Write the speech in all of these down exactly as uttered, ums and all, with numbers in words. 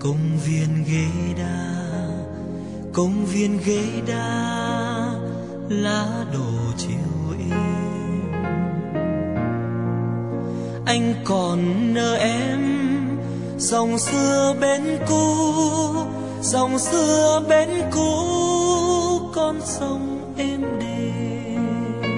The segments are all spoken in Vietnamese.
công viên ghế đá, công viên ghế đá, lá đổ chiều êm. Anh còn nợ em dòng xưa bến cũ, dòng xưa bến cũ, con sông êm đềm.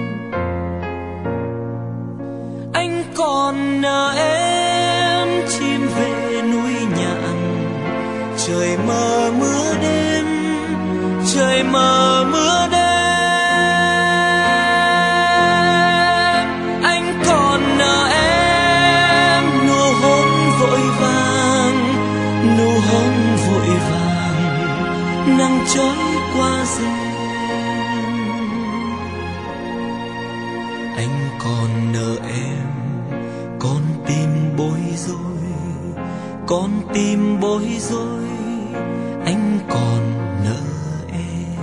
Anh còn nợ em chim về núi nhạn, trời mờ mưa đêm, trời mờ mưa đêm. Anh còn nợ em nụ hôn vội vàng, nụ hôn vội vàng, nắng trói qua rèm. Anh còn nợ em con tim bối rối, con tim bối rối. Anh còn nợ em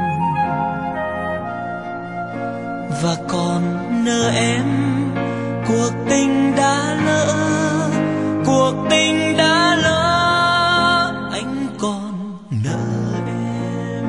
và còn nợ em cuộc tình đã lỡ, cuộc tình đã lỡ. Anh còn nợ em.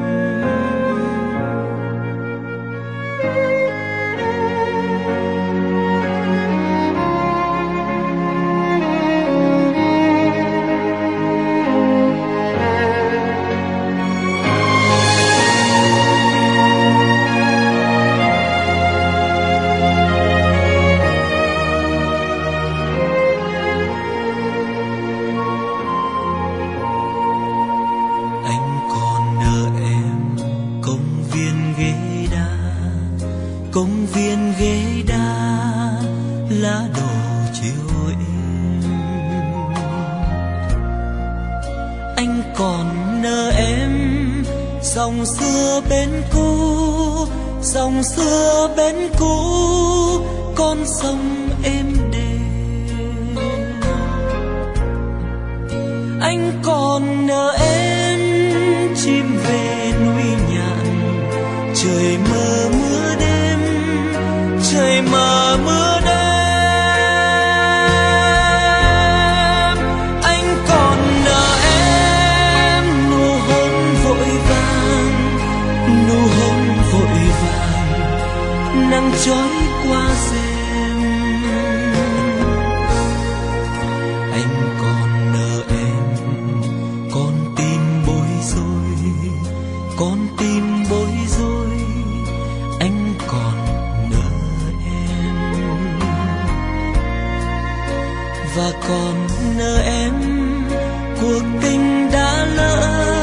Công viên ghế đá, lá đổ chiều êm. Anh còn nợ em dòng xưa bến cũ, dòng xưa bến cũ, con sông êm đềm. Anh còn nợ em chim về núi nhạn, trời mờ mưa đêm, trời mờ mưa đêm. Anh còn nợ em nụ hôn vội vàng, nụ hôn vội vàng, nắng trói qua rèm. Anh còn nợ em con tim bối rối, con tim bối rối. Anh còn nợ em và còn nợ em cuộc tình đã lỡ,